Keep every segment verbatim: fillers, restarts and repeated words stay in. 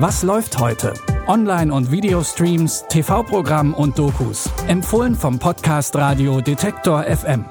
Was läuft heute? Online- und Videostreams, T V-Programm und Dokus. Empfohlen vom Podcast Radio Detektor F M.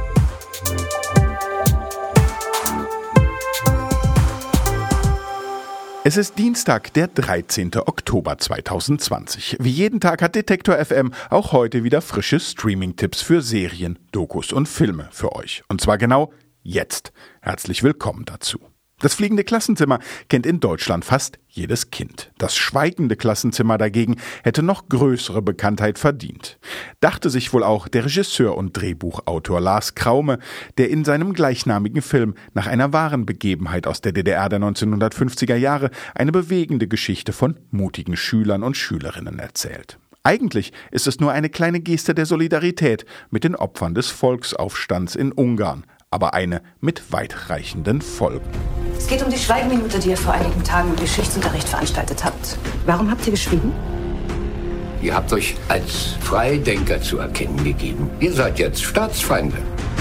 Es ist Dienstag, der dreizehnten Oktober zweitausendzwanzig. Wie jeden Tag hat Detektor F M auch heute wieder frische Streaming-Tipps für Serien, Dokus und Filme für euch. Und zwar genau jetzt. Herzlich willkommen dazu. Das fliegende Klassenzimmer kennt in Deutschland fast jedes Kind. Das schweigende Klassenzimmer dagegen hätte noch größere Bekanntheit verdient. Dachte sich wohl auch der Regisseur und Drehbuchautor Lars Kraume, der in seinem gleichnamigen Film nach einer wahren Begebenheit aus der D D R der neunzehnhundertfünfziger Jahre eine bewegende Geschichte von mutigen Schülern und Schülerinnen erzählt. Eigentlich ist es nur eine kleine Geste der Solidarität mit den Opfern des Volksaufstands in Ungarn, aber eine mit weitreichenden Folgen. Es geht um die Schweigeminute, die ihr vor einigen Tagen im Geschichtsunterricht veranstaltet habt. Warum habt ihr geschwiegen? Ihr habt euch als Freidenker zu erkennen gegeben. Ihr seid jetzt Staatsfeinde.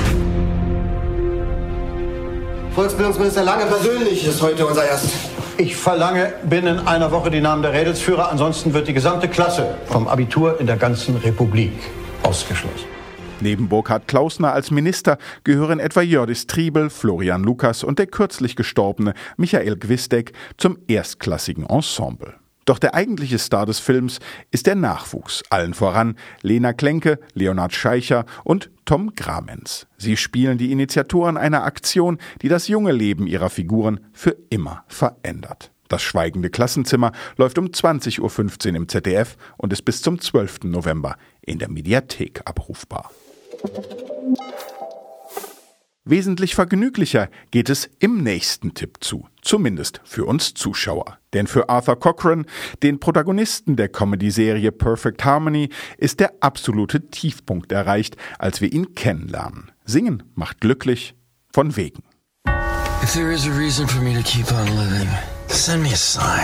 Volksbildungsminister Lange persönlich ist heute unser Gast. Ich verlange binnen einer Woche die Namen der Rädelsführer, ansonsten wird die gesamte Klasse vom Abitur in der ganzen Republik ausgeschlossen. Neben Burkhard Klausner als Minister gehören etwa Jördis Triebel, Florian Lukas und der kürzlich gestorbene Michael Gwisdek zum erstklassigen Ensemble. Doch der eigentliche Star des Films ist der Nachwuchs, allen voran Lena Klenke, Leonhard Scheicher und Tom Gramenz. Sie spielen die Initiatoren einer Aktion, die das junge Leben ihrer Figuren für immer verändert. Das schweigende Klassenzimmer läuft um zwanzig Uhr fünfzehn im Z D F und ist bis zum zwölften November in der Mediathek abrufbar. Wesentlich vergnüglicher geht es im nächsten Tipp zu, zumindest für uns Zuschauer. Denn für Arthur Cochran, den Protagonisten der Comedy-Serie Perfect Harmony, ist der absolute Tiefpunkt erreicht, als wir ihn kennenlernen. Singen macht glücklich, von wegen. If there is a reason for me to keep on living, send me a sign.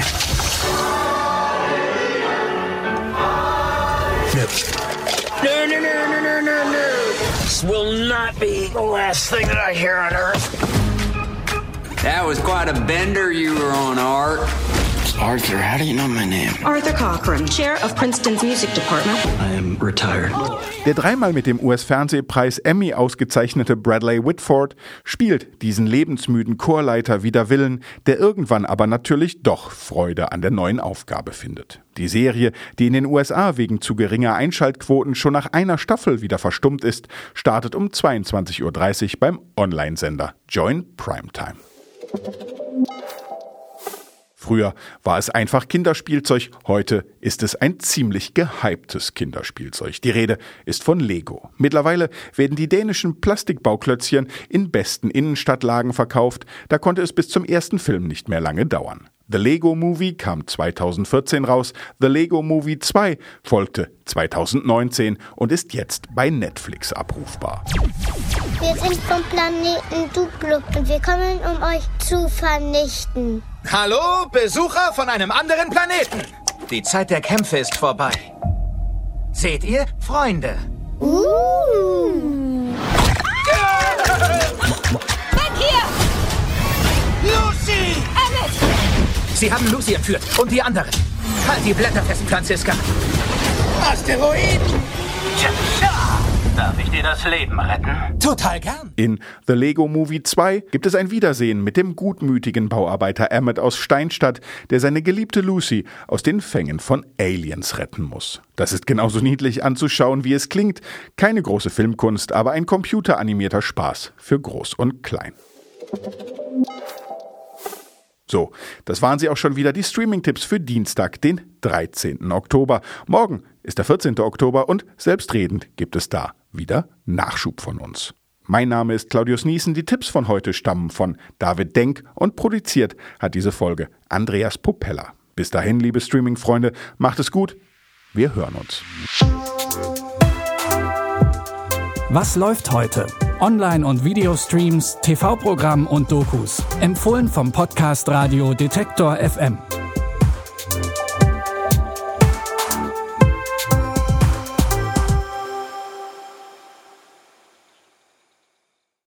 No. No, no, no, no, no, no, no. This will not be the last thing that I hear on Earth. That was quite a bender you were on, Art. Arthur, how do you know my name? Arthur Cochran, Chair of Princeton's Music Department. I am retired. Der dreimal mit dem U S-Fernsehpreis Emmy ausgezeichnete Bradley Whitford spielt diesen lebensmüden Chorleiter wider Willen, der irgendwann aber natürlich doch Freude an der neuen Aufgabe findet. Die Serie, die in den U S A wegen zu geringer Einschaltquoten schon nach einer Staffel wieder verstummt ist, startet um zweiundzwanzig Uhr dreißig beim Online-Sender Join Primetime. Früher war es einfach Kinderspielzeug, heute ist es ein ziemlich gehyptes Kinderspielzeug. Die Rede ist von Lego. Mittlerweile werden die dänischen Plastikbauklötzchen in besten Innenstadtlagen verkauft, da konnte es bis zum ersten Film nicht mehr lange dauern. The Lego Movie kam zweitausendvierzehn raus, The Lego Movie zwei folgte zweitausendneunzehn und ist jetzt bei Netflix abrufbar. Wir sind vom Planeten Duplo und wir kommen, um euch zu vernichten. Hallo, Besucher von einem anderen Planeten. Die Zeit der Kämpfe ist vorbei. Seht ihr, Freunde? Uh. Weg hier! Lucy! Emmett! Sie haben Lucy entführt und die anderen. Halt die Blätter fest, Franziska. Asteroiden! Tja, tja. Darf ich dir das Leben retten? Total gern. In The Lego Movie zwei gibt es ein Wiedersehen mit dem gutmütigen Bauarbeiter Emmett aus Steinstadt, der seine geliebte Lucy aus den Fängen von Aliens retten muss. Das ist genauso niedlich anzuschauen, wie es klingt. Keine große Filmkunst, aber ein computeranimierter Spaß für Groß und Klein. So, das waren sie auch schon wieder, die Streaming-Tipps für Dienstag, den dreizehnten Oktober. Morgen ist der vierzehnten Oktober und selbstredend gibt es da wieder Nachschub von uns. Mein Name ist Claudius Niesen, die Tipps von heute stammen von David Denk und produziert hat diese Folge Andreas Popella. Bis dahin, liebe Streaming-Freunde, macht es gut, wir hören uns. Was läuft heute? Online- und Videostreams, T V-Programm und Dokus. Empfohlen vom Podcast Radio Detektor F M.